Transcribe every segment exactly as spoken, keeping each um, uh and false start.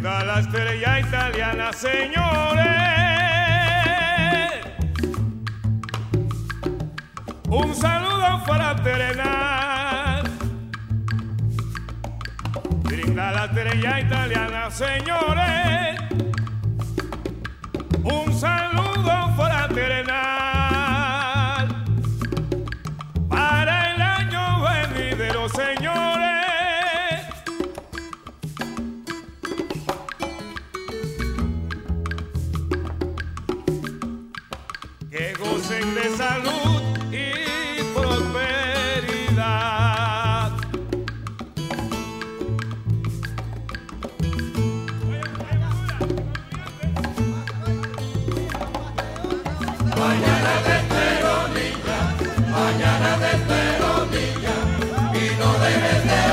Brinda la estrella italiana, señores, un saludo fraternal. Brinda la estrella italiana, señores, un saludo fraternal para el año venidero, señores. Que gocen de salud y prosperidad. Mañana te espero, niña, mañana te espero, niña, y no dejes de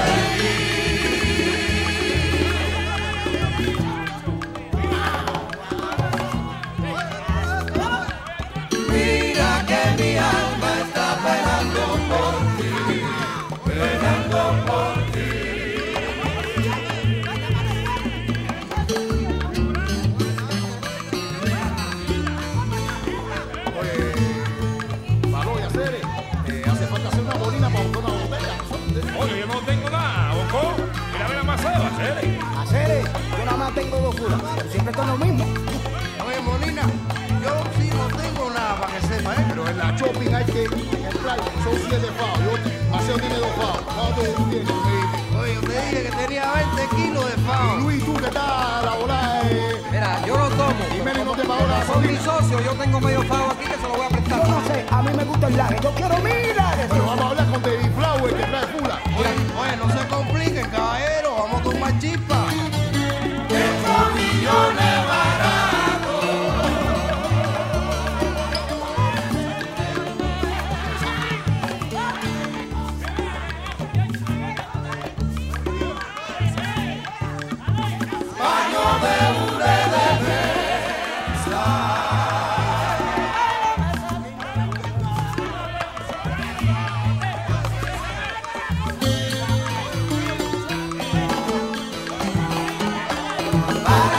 venir. Mira que mi alma está penando por ti, penando por ti. Oye, yo no tengo nada, Oco. Mira, mira más a hacer. Hacer, yo nada más tengo dos curas, pero siempre está lo mismo. Oye, Molina, yo sí no tengo nada para que sepa, ¿eh? Pero en la shopping hay que, en el play, son siete pavos. Yo, Maceo tiene dos pavos. ¿Cuánto tú tienes? Oye, yo te dije que tenía veinte kilos de Y fao. Luis, tú que estás a la volada, eh. Mira, yo no tomo. Y Meli no te pagó la Son mis gasolina. socios, yo tengo medio pago aquí que se lo voy a prestar. Yo no sé, a mí me gusta el laje, yo quiero mil lajes. Pero vamos a hablar con David Flower, que trae fula. Oye, oye, no se compliquen, caballero, vamos con más chispa. Estos millones baratos. Paño de hule de mesa. Para